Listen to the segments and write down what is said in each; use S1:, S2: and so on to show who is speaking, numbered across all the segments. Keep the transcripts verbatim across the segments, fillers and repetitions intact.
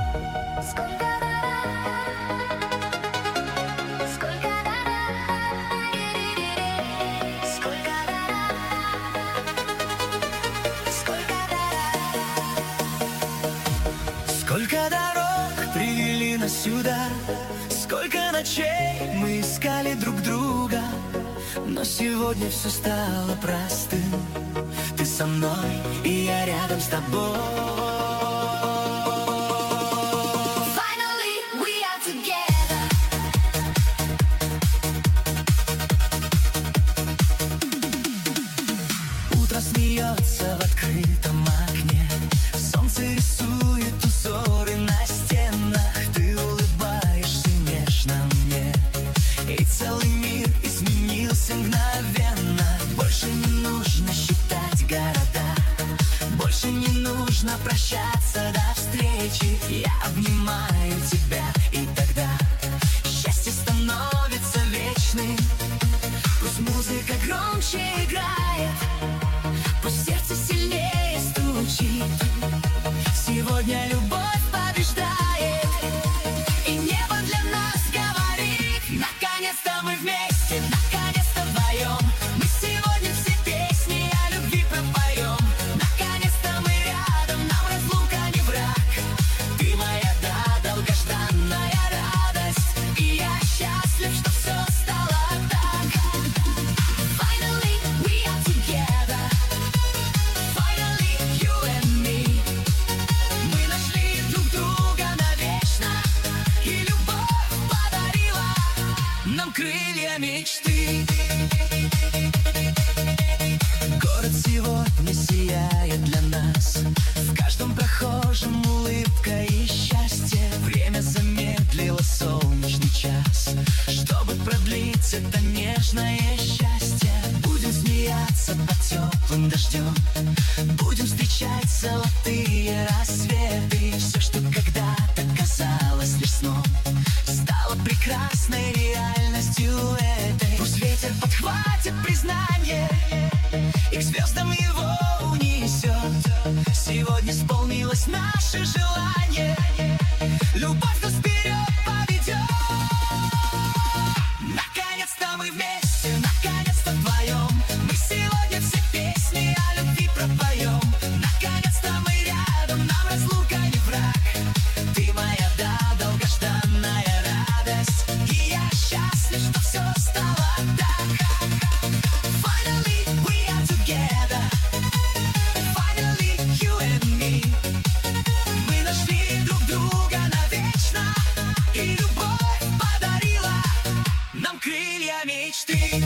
S1: Сколько дорог привели нас сюда, сколько ночей мы искали друг друга, но сегодня все стало простым. Ты со мной, и я рядом с тобой. Смеется в открытом окне, солнце рисует узоры на стенах. Ты улыбаешься нежно мне, и целый мир изменился мгновенно. Больше не нужно считать города, больше не нужно прощаться до встречи. Я обнимаю тебя, и тогда счастье становится вечным. Пусть музыка громче играет, пусть сердце сильнее стучит. Сегодня любовь побеждает, и небо для нас говорит: наконец-то мы вместе, наконец-то вдвоем. Мы сегодня все песни о любви пропоем. Наконец-то мы рядом, нам разлука не враг. Ты моя, да, долгожданная радость, и я счастлив, что все стало так. Finally, we are together. Крылья мечты. Город сегодня сияет для нас, в каждом прохожем улыбка и счастье. Время замедлило солнечный час, чтобы продлить это нежное счастье. Будем смеяться под теплым дождем, будем встречать золотые рассветы. Все, что когда-то казалось лишь сном, стало прекрасной реальностью этой. Пусть ветер подхватит признание и к звездам его унесет. Сегодня исполнилось наше желание, любовь нас вперед поведет. Наконец-то мы вместе, наконец-то вдвоем. Мы сегодня все песни о любви пропоем. Наконец-то мы рядом, нам разлука не враг. Ты моя, да, долгожданная радость, и я счастлив, что все стало так. Finally, we are together. Finally, you and me. Мы нашли друг друга навечно, и любовь подарила нам крылья мечты.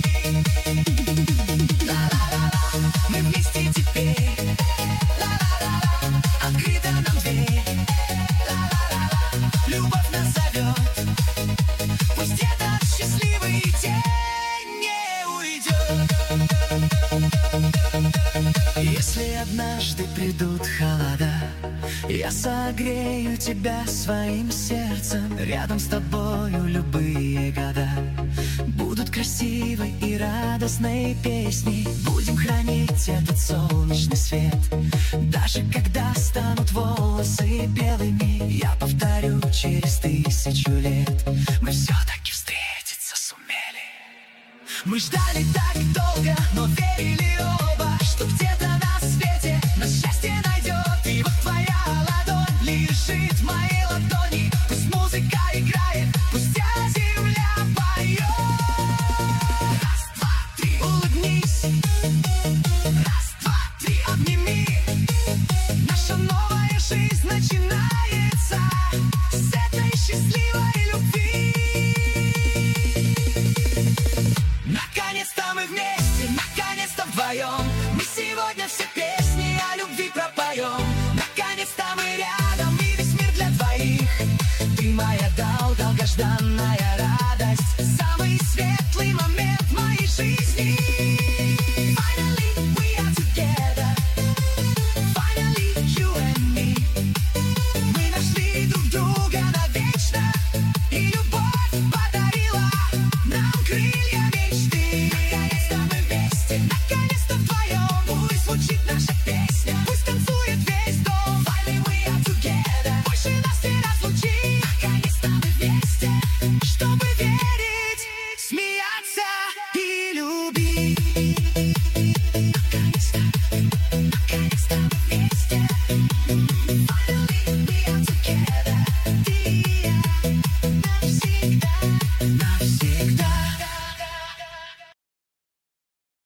S1: Ла-ла-ла-ла, мы вместе теперь. Ла-ла-ла-ла, открыта нам дверь. Ла-ла-ла-ла, любовь нас зовет. Пусть этот счастливый день не уйдет. Если однажды придут холода, я согрею тебя своим сердцем. Рядом с тобою любые года будут красивой и радостной песней. Будем хранить этот солнечный свет, даже когда станут волосы белыми. Я повторю через тысячу лет, мы все-таки встретиться сумели. Мы ждали так долго, но верили оба, что где-то на свете нас счастье найдет. И вот твоя ладонь лежит в моей ладони. Пусть музыка играет, пусть вся земля поет. Раз, два, три, улыбнись. Раз, два, три, обними. Наша новая жизнь начинается с этой счастливой любви. Наконец-то мы вместе, наконец-то вдвоем. Мы сегодня все песни о любви пропоем. Наконец-то мы рядом, и весь мир для двоих. Ты моя, дал, долгожданная радость.